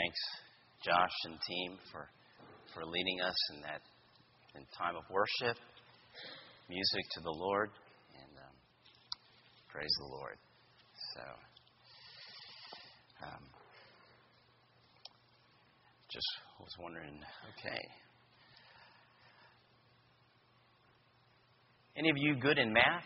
thanks, Josh and team, for leading us in time of worship, music to the Lord, and praise the Lord. So, just was wondering, okay. Any of you good in math?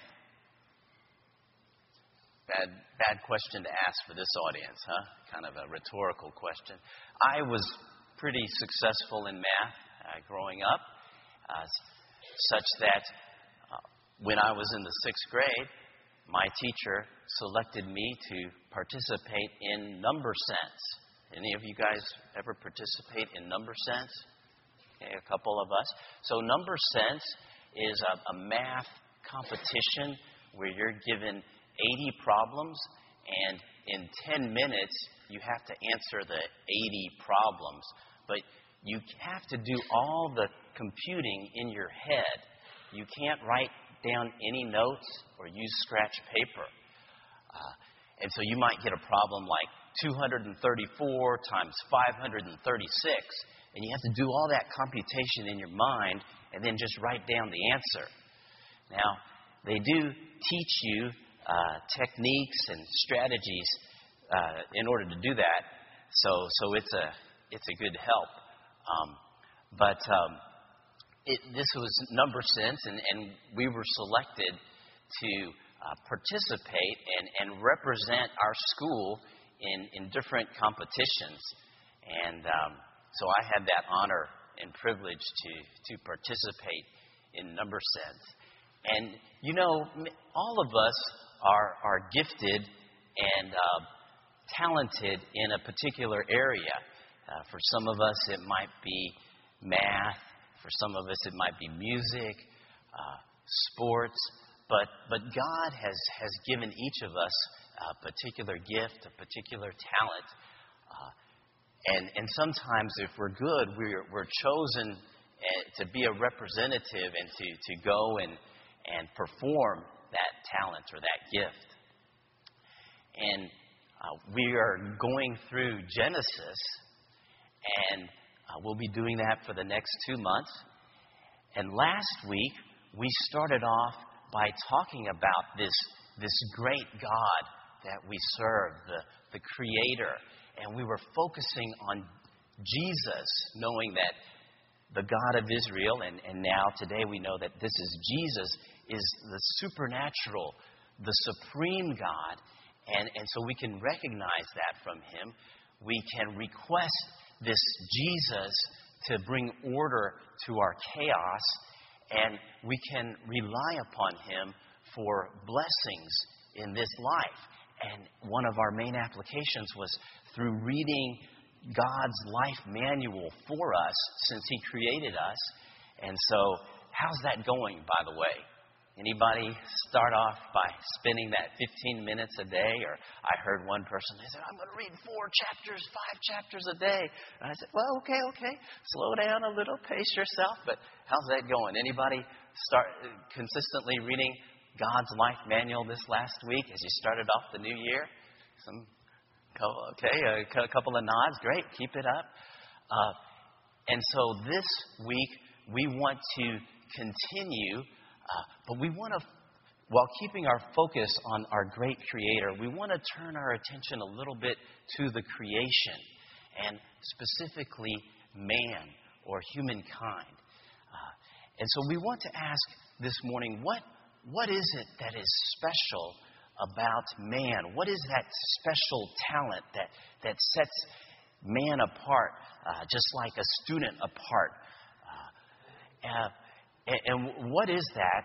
Bad question to ask for this audience, huh? Kind of a rhetorical question. I was pretty successful in math growing up, such that when I was in the 6th grade, my teacher selected me to participate in number sense. Any of you guys ever participate in number sense? Okay, a couple of us. So number sense is a math competition where you're given 80 problems, and in 10 minutes, you have to answer the 80 problems. But you have to do all the computing in your head. You can't write down any notes or use scratch paper. And so you might get a problem like 234 times 536, and you have to do all that computation in your mind and then just write down the answer. Now, they do teach you techniques and strategies in order to do that. So it's a good help. This was number sense, and we were selected to participate and represent our school in different competitions. And so I had that honor and privilege to participate in number sense. And, you know, all of us are gifted and talented in a particular area. For some of us, it might be math. For some of us, it might be music, sports. But God has given each of us a particular gift, a particular talent. And sometimes, if we're good, we're chosen to be a representative and to go and perform that talent or that gift. And we are going through Genesis, and we'll be doing that for the next 2 months. And last week, we started off by talking about this great God that we serve, the Creator. And we were focusing on Jesus, knowing that the God of Israel, and now today we know that this is Jesus, is the supernatural, the supreme God. And so we can recognize that from Him. We can request this Jesus to bring order to our chaos, and we can rely upon Him for blessings in this life. And one of our main applications was through reading God's life manual for us since He created us. And so, how's that going, by the way? Anybody start off by spending that 15 minutes a day? Or I heard one person, they said, I'm going to read 4 chapters, 5 chapters a day. And I said, well, okay. Slow down a little, pace yourself. But how's that going? Anybody start consistently reading God's life manual this last week as you started off the new year? A couple of nods. Great, keep it up. And so this week, we want to continue, but we want to, while keeping our focus on our great Creator, we want to turn our attention a little bit to the creation, and specifically man or humankind. And so we want to ask this morning, what is it that is special about man? What is that special talent that sets man apart, just like a student apart? And what is that?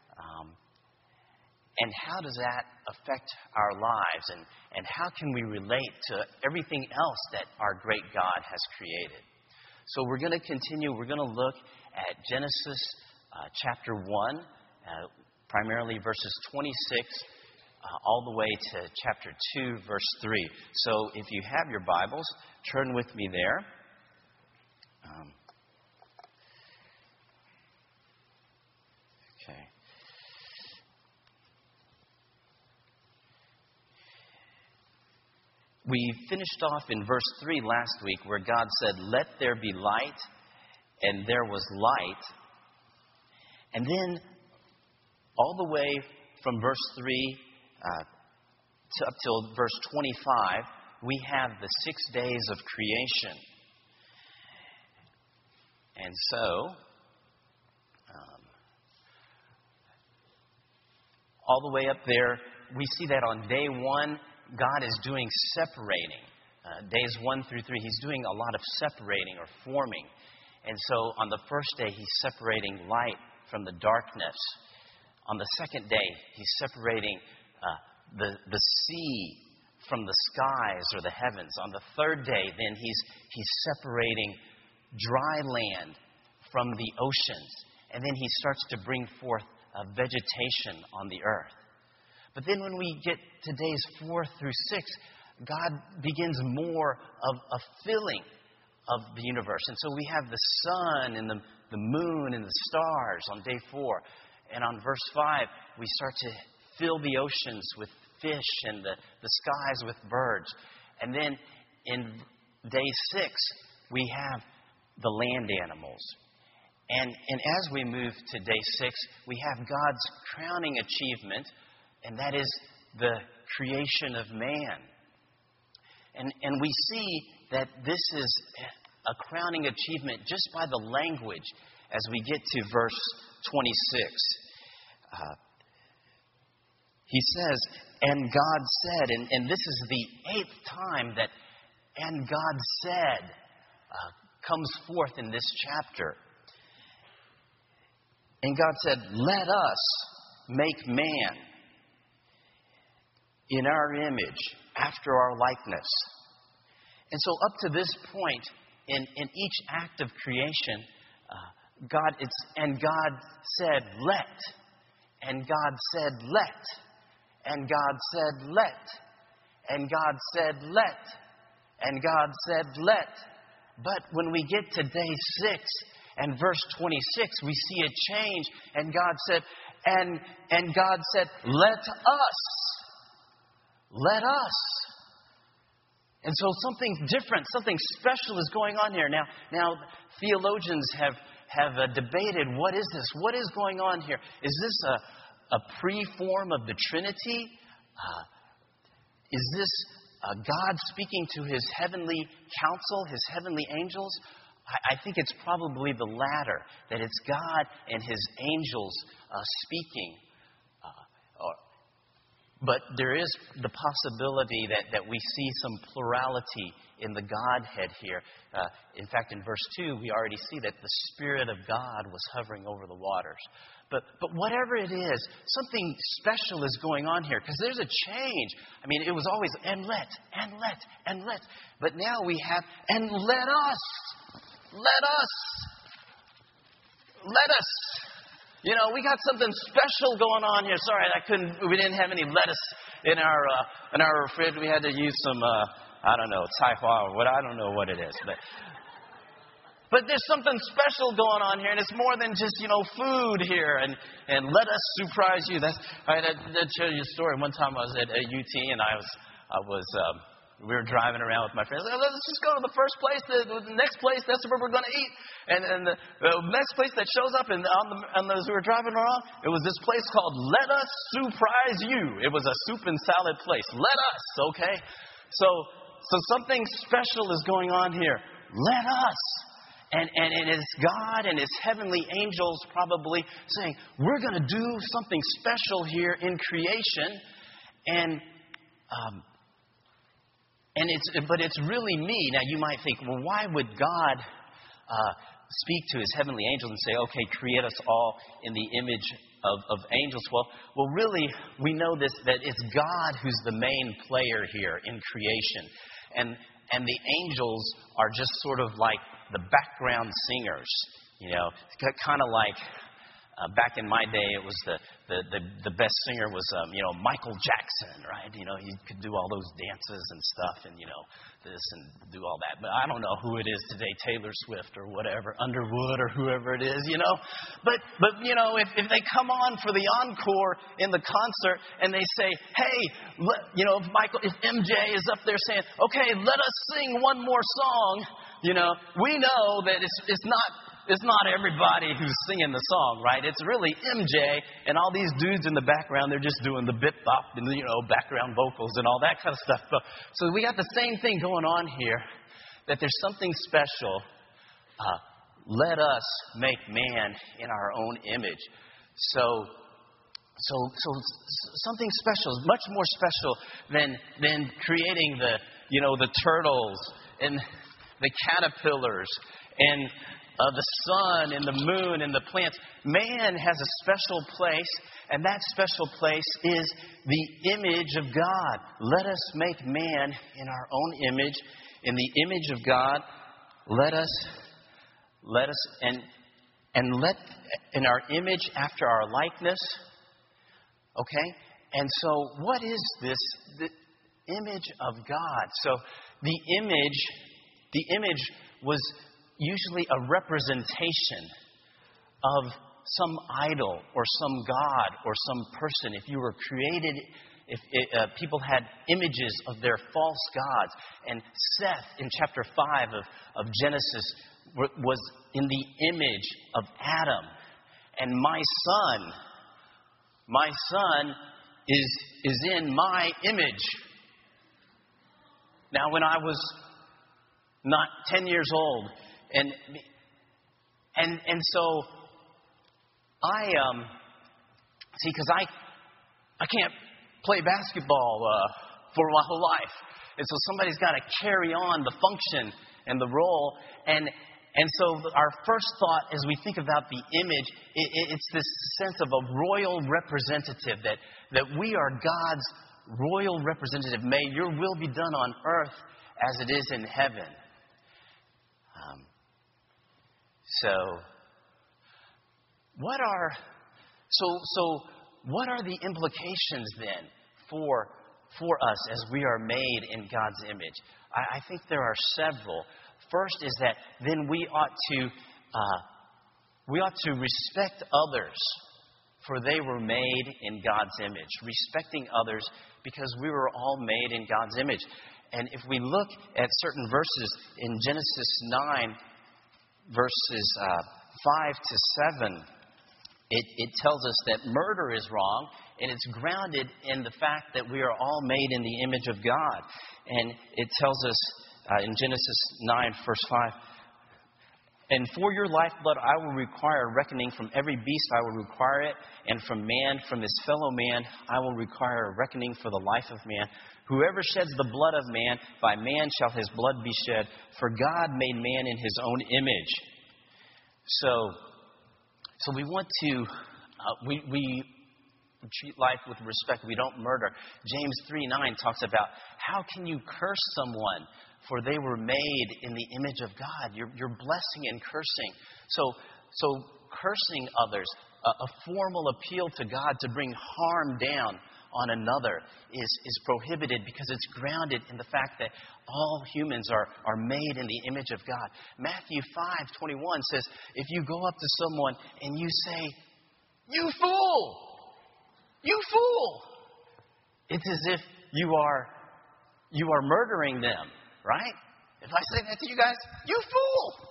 And how does that affect our lives? And how can we relate to everything else that our great God has created? So we're going to continue. We're going to look at Genesis chapter 1, primarily verses 26 all the way to chapter 2, verse 3. So if you have your Bibles, turn with me there. Okay. We finished off in verse 3 last week where God said, "Let there be light," and there was light. And then all the way from verse 3 up till verse 25, we have the 6 days of creation. And so, all the way up there, we see that on day 1, God is doing separating. Days 1 through 3, He's doing a lot of separating or forming. And so on the first day, He's separating light from the darkness. On the second day, He's separating the sea from the skies or the heavens. On the third day, then He's separating dry land from the oceans. And then He starts to bring forth vegetation on the earth. But then when we get to days 4 through 6, God begins more of a filling of the universe. And so we have the sun and the moon and the stars on day 4. And on verse 5, we start to fill the oceans with fish and the skies with birds. And then in day 6, we have the land animals. And as we move to day 6, we have God's crowning achievement, and that is the creation of man. And we see that this is a crowning achievement just by the language as we get to verse 26. He says, "And God said," and this is the 8th time that "and God said" comes forth in this chapter. And God said, "Let us make man in our image, after our likeness." And so up to this point, in each act of creation, and God said, "Let." And God said, "Let." And God said, "Let." And God said, "Let." And God said, "Let." But when we get to day 6 and verse 26, we see a change. And God said, and God said, "Let us." Let us. And so something different, something special is going on here. Now theologians have debated, what is this? What is going on here? Is this a pre-form of the Trinity? Is this God speaking to His heavenly council, His heavenly angels? I think it's probably the latter, that it's God and His angels speaking. But there is the possibility that we see some plurality in the Godhead here. In fact, in verse 2, we already see that the Spirit of God was hovering over the waters. But whatever it is, something special is going on here, because there's a change. I mean, it was always, and let. But now we have, and let us. Let us. You know, we got something special going on here. Sorry, we didn't have any lettuce in our refrigerator. We had to use some, Tai Hua or what, I don't know what it is. But there's something special going on here, and it's more than just, food here. And let us surprise you. I tell you a story. One time I was at UT, and we were driving around with my friends. Let's just go to the first place, the next place. That's where we're going to eat. And the next place that shows up, and as we were driving around, it was this place called Let Us Surprise You. It was a soup and salad place. Let us, okay? So something special is going on here. Let us. And it's God and His heavenly angels probably saying, we're going to do something special here in creation. But it's really me. Now you might think, well, why would God speak to His heavenly angels and say, okay, create us all in the image of angels? Well, really, we know this, that it's God who's the main player here in creation. And the angels are just sort of like the background singers, kind of like Back in my day, it was the best singer was, Michael Jackson, right? He could do all those dances and stuff and, this and do all that. But I don't know who it is today, Taylor Swift or whatever, Underwood or whoever it is, But if they come on for the encore in the concert and they say, hey, if MJ is up there saying, okay, let us sing one more song, we know that it's not everybody who's singing the song, right? It's really MJ and all these dudes in the background. They're just doing the bip bop and, background vocals and all that kind of stuff. So we got the same thing going on here, that there's something special. Let us make man in our own image. So something special, much more special than creating the turtles and the caterpillars and the sun and the moon and the plants. Man has a special place, and that special place is the image of God. Let us make man in our own image, in the image of God. Let us and let in our image after our likeness. Okay? And so what is this? The image of God. So the image was usually a representation of some idol or some god or some person. If you were created, if people had images of their false gods. And Seth in chapter 5 of Genesis was in the image of Adam. And my son is in my image. Now, when I was not 10 years old, and so I see, because I can't play basketball for my whole life, and so somebody's got to carry on the function and the role, and so our first thought as we think about the image, it's this sense of a royal representative, that we are God's royal representative. May your will be done on earth as it is in heaven. So what are the implications then for us as we are made in God's image? I think there are several. First is that then we ought to respect others, for they were made in God's image. Respecting others because we were all made in God's image. And if we look at certain verses in Genesis 9, verses 5 to 7, it tells us that murder is wrong, and it's grounded in the fact that we are all made in the image of God. And it tells us in Genesis 9, verse 5, and for your lifeblood I will require a reckoning. From every beast I will require it, and from man, from his fellow man, I will require a reckoning for the life of man. Whoever sheds the blood of man, by man shall his blood be shed. For God made man in his own image. So we want to, we treat life with respect. We don't murder. James 3:9 talks about how can you curse someone, for they were made in the image of God. You're blessing and cursing. So cursing others, a formal appeal to God to bring harm down on another is prohibited, because it's grounded in the fact that all humans are made in the image of God. Matthew 5:21 says, if you go up to someone and you say, you fool, it's as if you are murdering them, right? If I say that to you guys, you fool,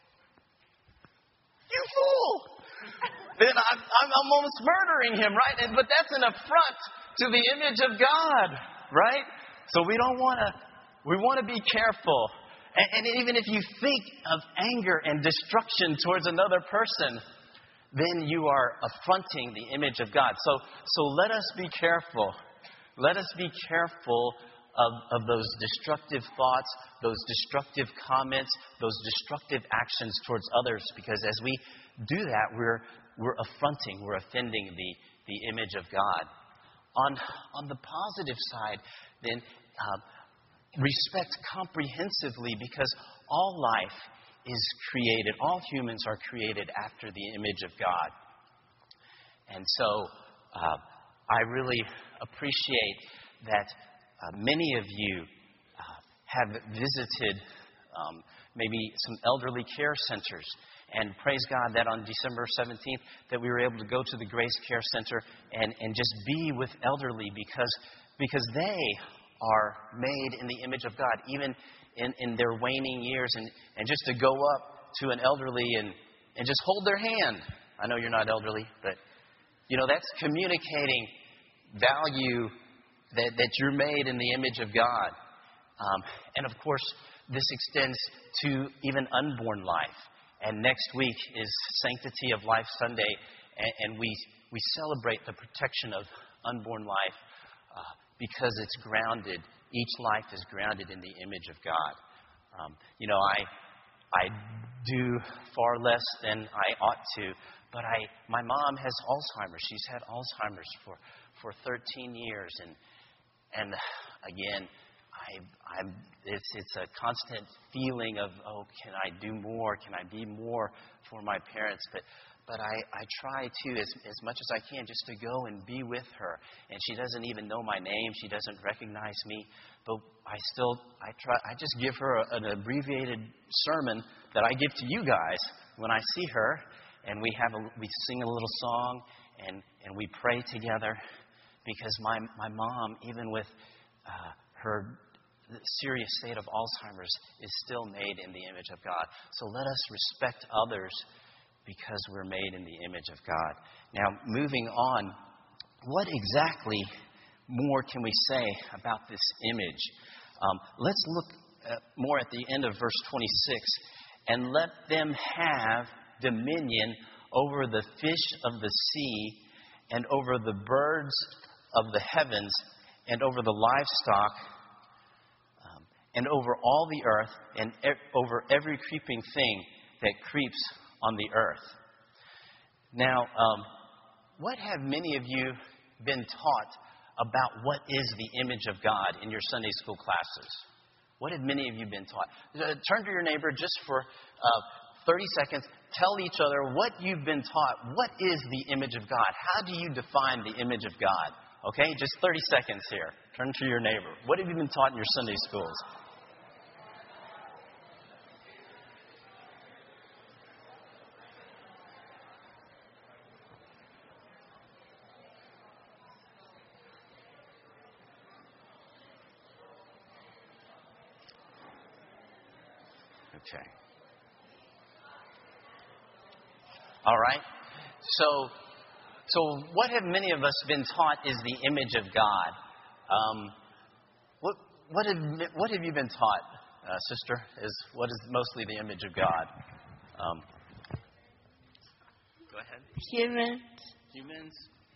then I'm almost murdering him, right? But that's an affront to the image of God, right? So we want to be careful. And even if you think of anger and destruction towards another person, then you are affronting the image of God. So let us be careful. Let us be careful of those destructive thoughts, those destructive comments, those destructive actions towards others, because as we do that, we're affronting, we're offending the image of God. On the positive side, then, respect comprehensively, because all life is created, all humans are created after the image of God. And so I really appreciate that many of you have visited maybe some elderly care centers. And praise God that on December 17th that we were able to go to the Grace Care Center and just be with elderly because they are made in the image of God, even in their waning years. And just to go up to an elderly and just hold their hand. I know you're not elderly, but, that's communicating value that you're made in the image of God. And, of course, this extends to even unborn life. And next week is Sanctity of Life Sunday, and we celebrate the protection of unborn life because it's grounded. Each life is grounded in the image of God. I do far less than I ought to, but my mom has Alzheimer's. She's had Alzheimer's for 13 years, and again, it's a constant feeling of, can I do more? Can I be more for my parents? But I try to, as much as I can, just to go and be with her. And she doesn't even know my name. She doesn't recognize me. But I try. I just give her an abbreviated sermon that I give to you guys when I see her. And we sing a little song and we pray together, because my mom, even with her serious state of Alzheimer's, is still made in the image of God. So let us respect others because we're made in the image of God. Now, moving on, what exactly more can we say about this image? Let's look more at the end of verse 26. And let them have dominion over the fish of the sea, and over the birds of the heavens, and over the livestock, and over all the earth, and over every creeping thing that creeps on the earth. Now, what have many of you been taught about what is the image of God in your Sunday school classes? What have many of you been taught? Turn to your neighbor just for 30 seconds. Tell each other what you've been taught. What is the image of God? How do you define the image of God? Okay, just 30 seconds here. Turn to your neighbor. What have you been taught in your Sunday schools? Okay. All right. So what have many of us been taught is the image of God? What have you been taught, sister? What is mostly the image of God? Go ahead. Humans.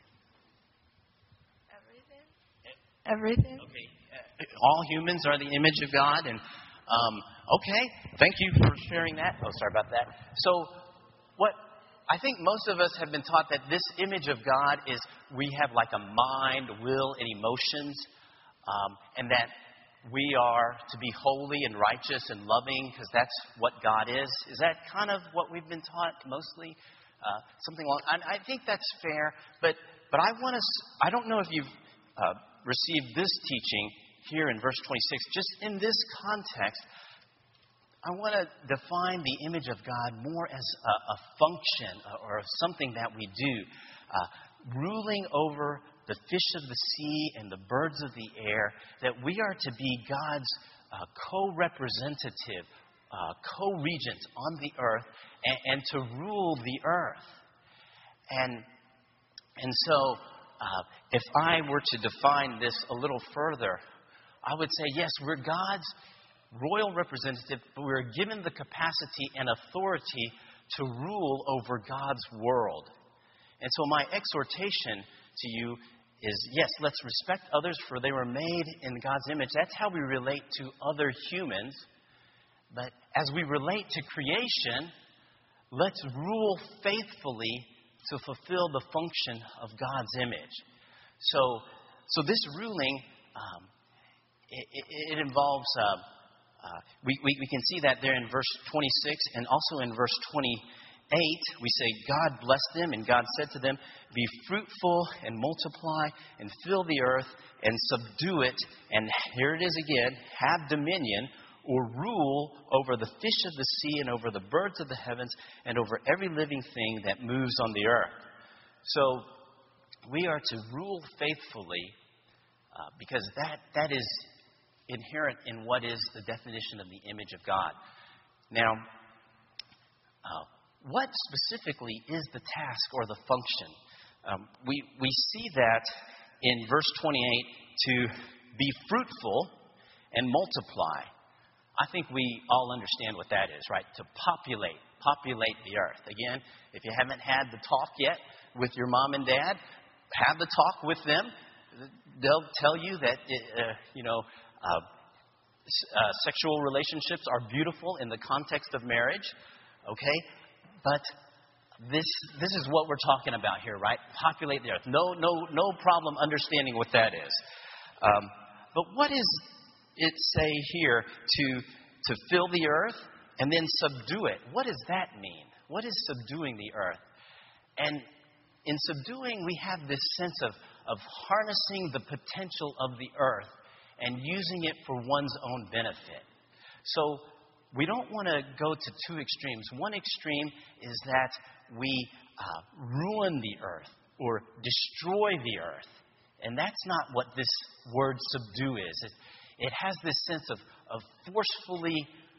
Everything. Okay. All humans are the image of God, and okay. Thank you for sharing that. Oh, sorry about that. So, what I think most of us have been taught that this image of God is we have like a mind, will, and emotions, and that we are to be holy and righteous and loving because that's what God is. Is that kind of what we've been taught mostly? Something along. I think that's fair, but I don't know if you've received this teaching here in verse 26. Just in this context, I want to define the image of God more as a function or something that we do, ruling over the fish of the sea and the birds of the air, that we are to be God's co-representative, co-regents on the earth, and to rule the earth. And so, if I were to define this a little further, I would say, yes, we're God's royal representative, but we're given the capacity and authority to rule over God's world. And so my exhortation to you is, yes, let's respect others, for they were made in God's image. That's how we relate to other humans. But as we relate to creation, let's rule faithfully to fulfill the function of God's image. So this ruling, it involves, we can see that there in verse 26 and also in verse 8, we say, God blessed them, and God said to them, be fruitful and multiply and fill the earth and subdue it. And here it is again, have dominion or rule over the fish of the sea and over the birds of the heavens and over every living thing that moves on the earth. So we are to rule faithfully because that is inherent in what is the definition of the image of God. Now, what specifically is the task or the function? We see that in verse 28, to be fruitful and multiply. I think we all understand what that is, right? To populate the earth. Again, if you haven't had the talk yet with your mom and dad, have the talk with them. They'll tell you that, sexual relationships are beautiful in the context of marriage, okay? But this is what we're talking about here, right? Populate the earth. No problem understanding what that is. But what does it say here to fill the earth and then subdue it? What does that mean? What is subduing the earth? And in subduing, we have this sense of harnessing the potential of the earth and using it for one's own benefit. So we don't want to go to two extremes. One extreme is that we ruin the earth or destroy the earth. And that's not what this word subdue is. It has this sense of forcefully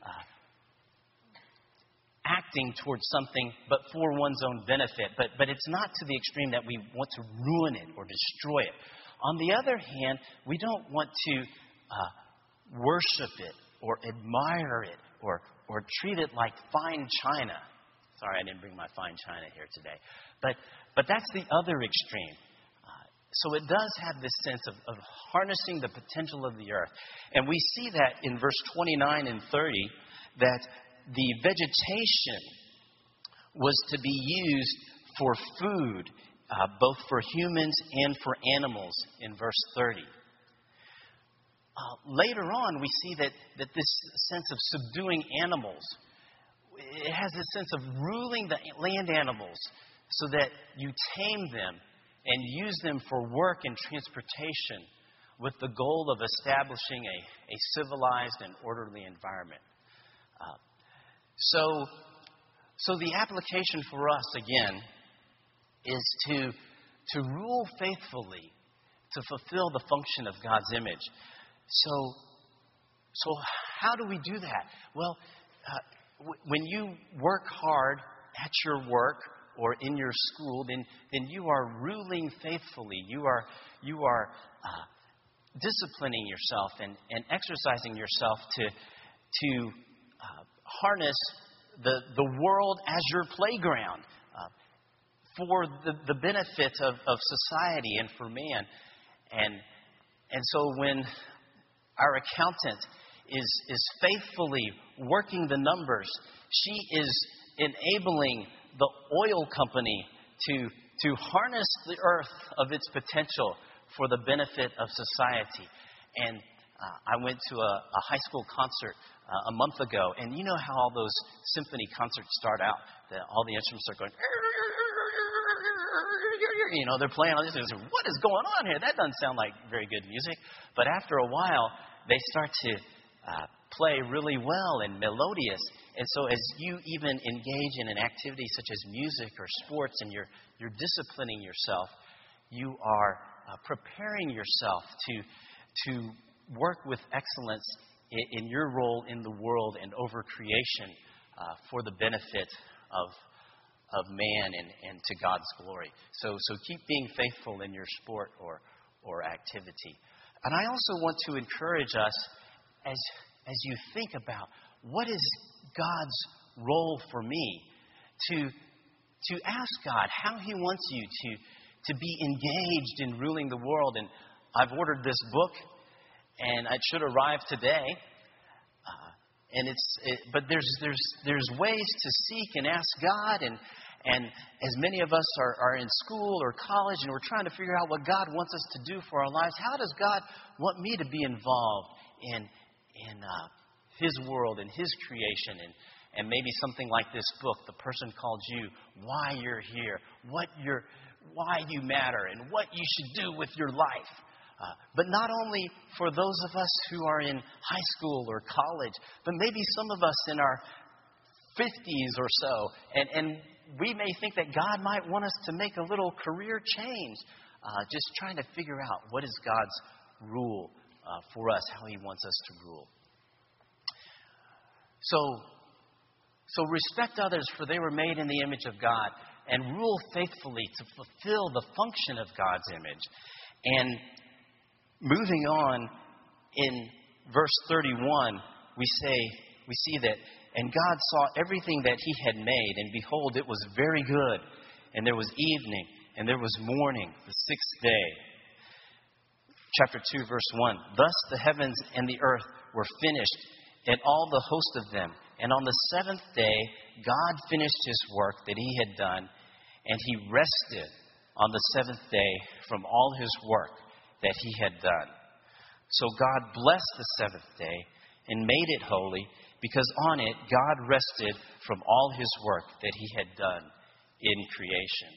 acting towards something, but for one's own benefit. But it's not to the extreme that we want to ruin it or destroy it. On the other hand, we don't want to worship it or admire it or treat it like fine china. Sorry, I didn't bring my fine china here today. But that's the other extreme. So it does have this sense of harnessing the potential of the earth. And we see that in verse 29 and 30, that the vegetation was to be used for food, both for humans and for animals in verse 30. Later on, we see that this sense of subduing animals, it has this sense of ruling the land animals so that you tame them and use them for work and transportation with the goal of establishing a civilized and orderly environment. So the application for us, again, is to rule faithfully, to fulfill the function of God's image. So how do we do that? Well, when you work hard at your work or in your school, then you are ruling faithfully. You are disciplining yourself and exercising yourself to harness the world as your playground for the benefit of society and for man. And so when our accountant is faithfully working the numbers, she is enabling the oil company to harness the earth of its potential for the benefit of society. And I went to a high school concert a month ago, and you know how all those symphony concerts start out? All the instruments are going, they're playing all this. What is going on here? That doesn't sound like very good music. But after a while, they start to play really well and melodious. And so as you even engage in an activity such as music or sports and you're disciplining yourself, you are preparing yourself to work with excellence in your role in the world and over creation for the benefit of man and to God's glory. So keep being faithful in your sport or activity. And I also want to encourage us as you think about what is God's role for me, to ask God how He wants you to be engaged in ruling the world. And I've ordered this book, and it should arrive today. But there's ways to seek and ask God, and as many of us are in school or college, and we're trying to figure out what God wants us to do for our lives. How does God want me to be involved in His world and His creation and maybe something like this book, the person called you, why you're here, why you matter, and what you should do with your life. But not only for those of us who are in high school or college, but maybe some of us in our 50s or so, and we may think that God might want us to make a little career change, just trying to figure out what is God's rule for us, how He wants us to rule. So respect others, for they were made in the image of God, and rule faithfully to fulfill the function of God's image. And moving on, in verse 31, we see that, and God saw everything that He had made, and behold, it was very good. And there was evening, and there was morning, the sixth day. Chapter 2, verse 1. Thus the heavens and the earth were finished, and all the host of them. And on the seventh day, God finished His work that He had done, and He rested on the seventh day from all His work that He had done. So God blessed the seventh day and made it holy, because on it God rested from all His work that He had done in creation.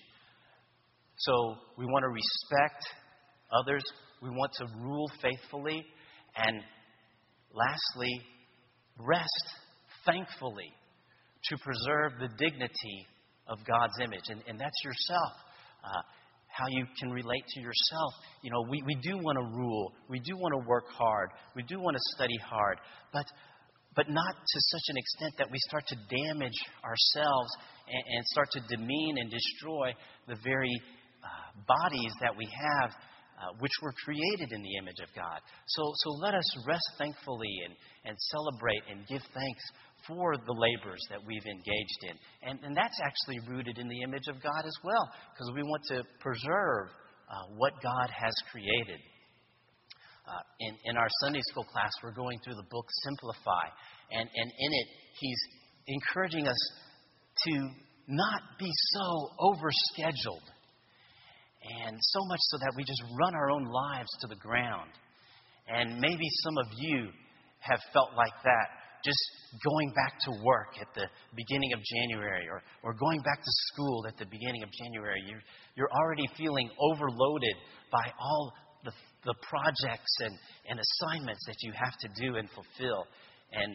So we want to respect others. We want to rule faithfully. And lastly, rest thankfully to preserve the dignity of God's image. And that's yourself. How you can relate to yourself. You know, we do want to rule. We do want to work hard. We do want to study hard. But not to such an extent that we start to damage ourselves and start to demean and destroy the very bodies that we have, which were created in the image of God. So let us rest thankfully and celebrate and give thanks for the labors that we've engaged in. And that's actually rooted in the image of God as well, because we want to preserve what God has created. In our Sunday school class, we're going through the book Simplify. And in it, he's encouraging us to not be so overscheduled. And so much so that we just run our own lives to the ground. And maybe some of you have felt like that, just going back to work at the beginning of January or going back to school at the beginning of January. You're already feeling overloaded by all the projects and assignments that you have to do and fulfill. And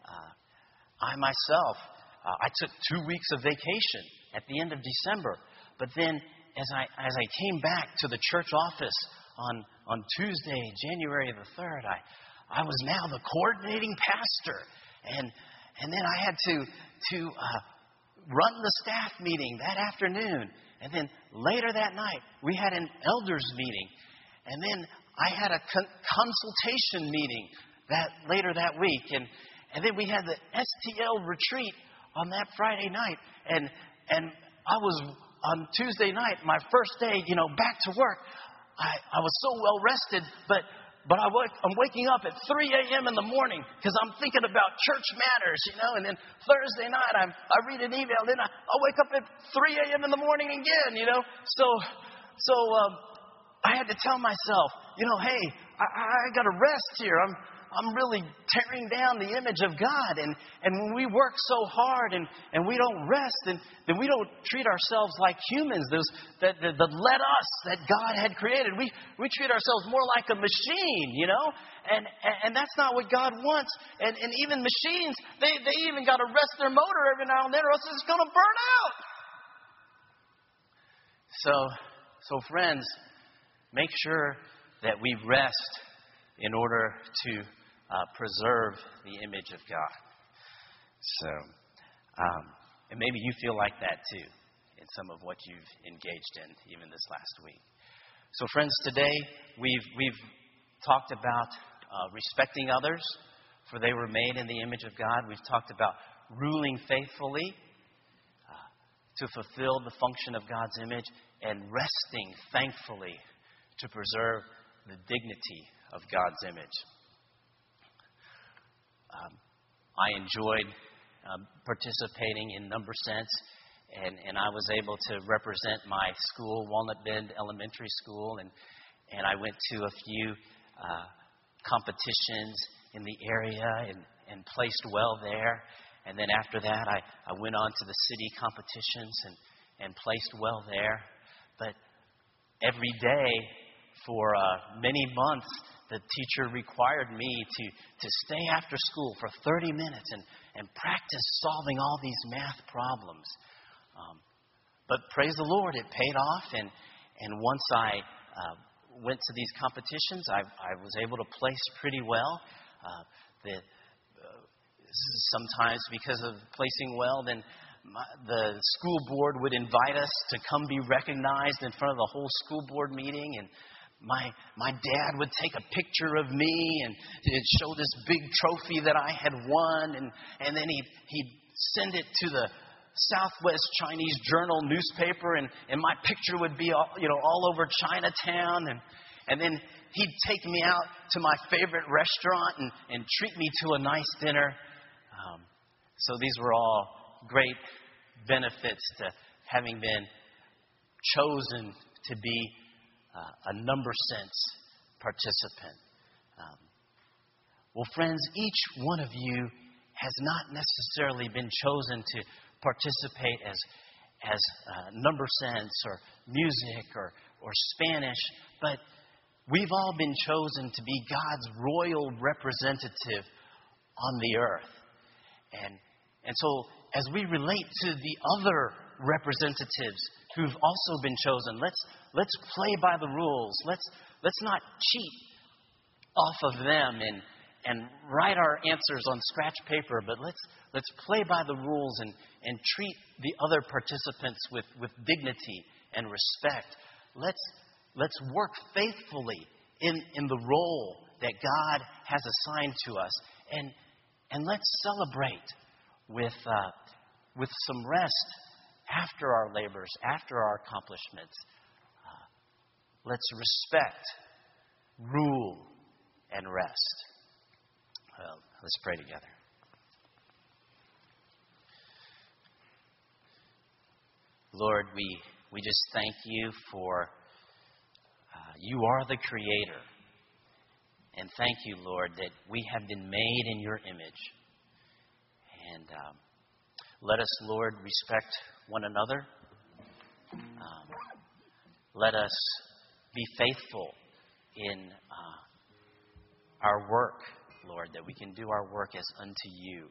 I myself, I took 2 weeks of vacation at the end of December. But then as I came back to the church office on Tuesday, January the 3rd, I was now the coordinating pastor. And then I had to run the staff meeting that afternoon. And then later that night, we had an elders meeting. And then I had a consultation meeting later that week. And then we had the STL retreat on that Friday night. And I was on Tuesday night, my first day, back to work. I was so well rested, but I'm waking up at 3 a.m. in the morning because I'm thinking about church matters, And then Thursday night, I read an email. Then I'll wake up at 3 a.m. in the morning again, So I had to tell myself, hey, I got to rest here. I'm really tearing down the image of God. And when we work so hard and we don't rest, then we don't treat ourselves like humans, that let us that God had created. We treat ourselves more like a machine, And that's not what God wants. And even machines, they even got to rest their motor every now and then, or else it's going to burn out. So friends, make sure that we rest in order to preserve the image of God. So, and maybe you feel like that too in some of what you've engaged in even this last week. So friends, today we've talked about respecting others, for they were made in the image of God. We've talked about ruling faithfully to fulfill the function of God's image, and resting thankfully to preserve the dignity of God's image. I enjoyed participating in Number Sense, and I was able to represent my school, Walnut Bend Elementary School, and I went to a few competitions in the area and placed well there. And then after that, I went on to the city competitions and placed well there. But every day for many months, the teacher required me to stay after school for 30 minutes and practice solving all these math problems. But praise the Lord, it paid off. And once I went to these competitions, I was able to place pretty well. Sometimes because of placing well, then the school board would invite us to come be recognized in front of the whole school board meeting. And my dad would take a picture of me and it'd show this big trophy that I had won. And then he'd send it to the Southwest Chinese Journal newspaper, and my picture would be all over Chinatown. And then he'd take me out to my favorite restaurant and treat me to a nice dinner. So these were all great benefits to having been chosen to be a number sense participant. Well, friends, each one of you has not necessarily been chosen to participate as number sense or music or Spanish, but we've all been chosen to be God's royal representative on the earth. And so as we relate to the other representatives who've also been chosen, let's play by the rules. Let's not cheat off of them and write our answers on scratch paper, but let's play by the rules and treat the other participants with dignity and respect. Let's work faithfully in the role that God has assigned to us, and let's celebrate with some rest after our labors, after our accomplishments. Let's respect, rule, and rest. Well, let's pray together. Lord, we just thank you for you are the Creator. And thank you, Lord, that we have been made in your image. And let us, Lord, respect one another. Let us be faithful in our work, Lord, that we can do our work as unto you.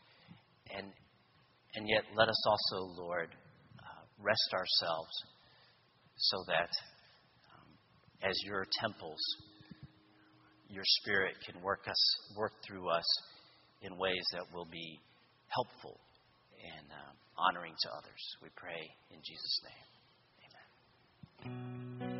And yet let us also, Lord, rest ourselves so that as your temples, your Spirit can work through us in ways that will be helpful and honoring to others. We pray in Jesus' name. Amen.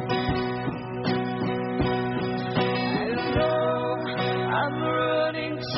I'm running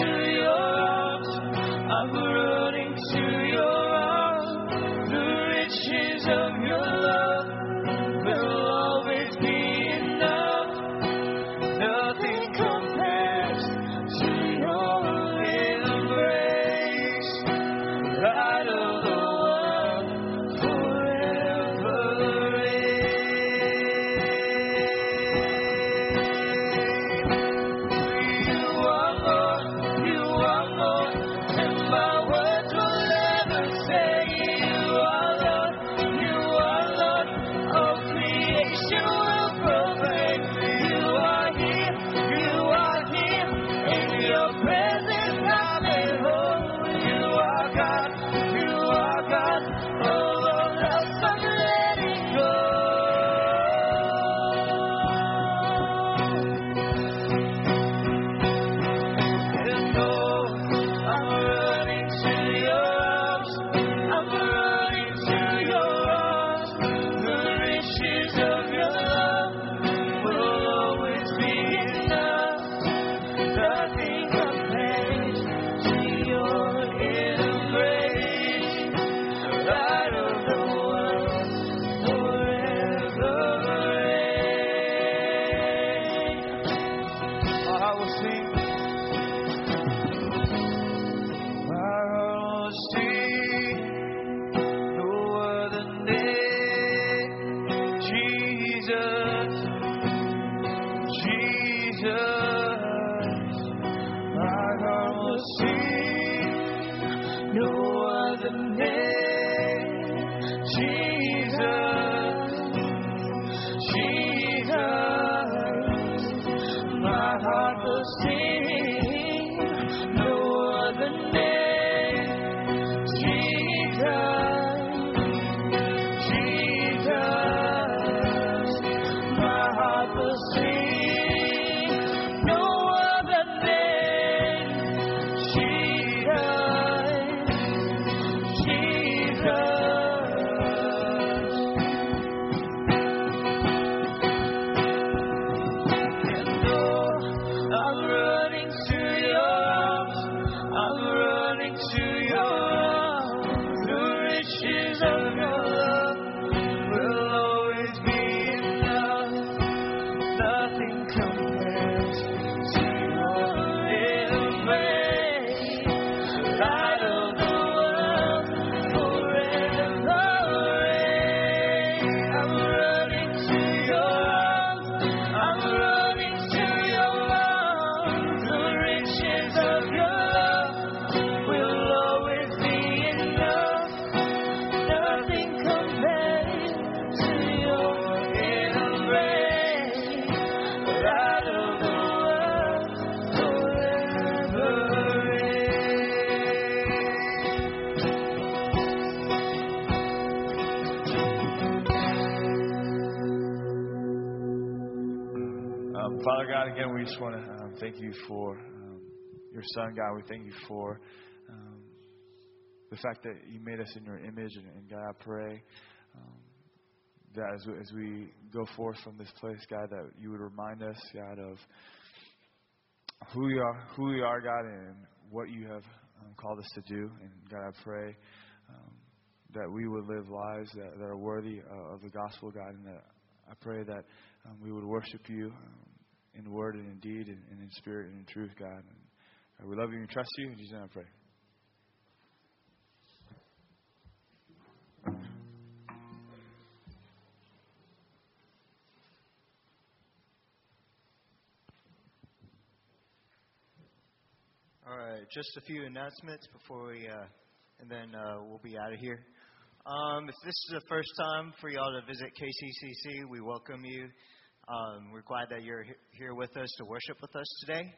will sing no other name. Jesus, Jesus, my heart will sing no other name. Jesus, Father God, again, we just want to thank you for your Son, God. We thank you for the fact that you made us in your image. And God, I pray that as we go forth from this place, God, that you would remind us, God, of who we are, God, and what you have called us to do. And God, I pray that we would live lives that are worthy of the gospel, God, and that I pray that we would worship you in word and in deed and in spirit and in truth, God. And we love you and trust you. In Jesus' name I pray. All right, just a few announcements before we, and then we'll be out of here. If this is the first time for y'all to visit KCCC, we welcome you. We're glad that you're here with us to worship with us today.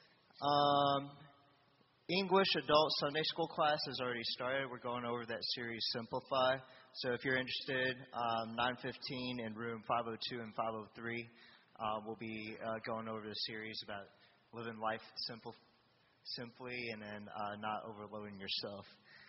English Adult Sunday School class has already started. We're going over that series, Simplify. So if you're interested, 9:15 in room 502 and 503, we'll be going over the series about living life simply and then not overloading yourself.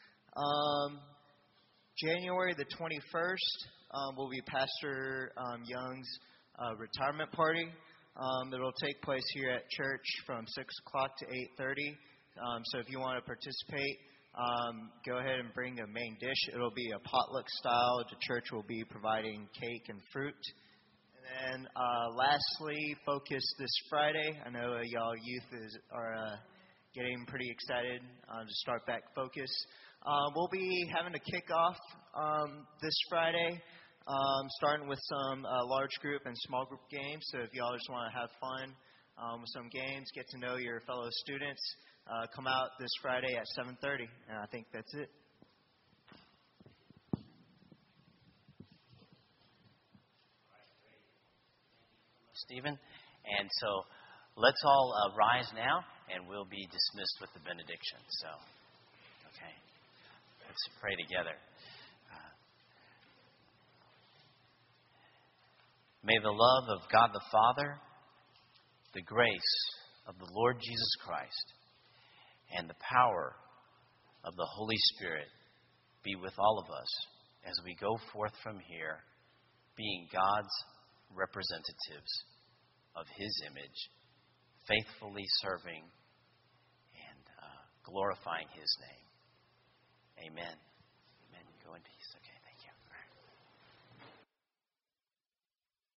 January the 21st will be Pastor Young's retirement party. It'll take place here at church from 6 o'clock to 8:30. So if you want to participate, go ahead and bring a main dish. It'll be a potluck style. The church will be providing cake and fruit. And then lastly, Focus this Friday. I know y'all youth are getting pretty excited to start back Focus. We'll be having a kickoff this Friday, starting with some large group and small group games. So if y'all just want to have fun with some games, get to know your fellow students, come out this Friday at 7:30. And I think that's it. Stephen. And so let's all rise now, and we'll be dismissed with the benediction. So, okay, let's pray together. May the love of God the Father, the grace of the Lord Jesus Christ, and the power of the Holy Spirit be with all of us as we go forth from here, being God's representatives of His image, faithfully serving and glorifying His name. Amen. Amen. Go in peace. Okay.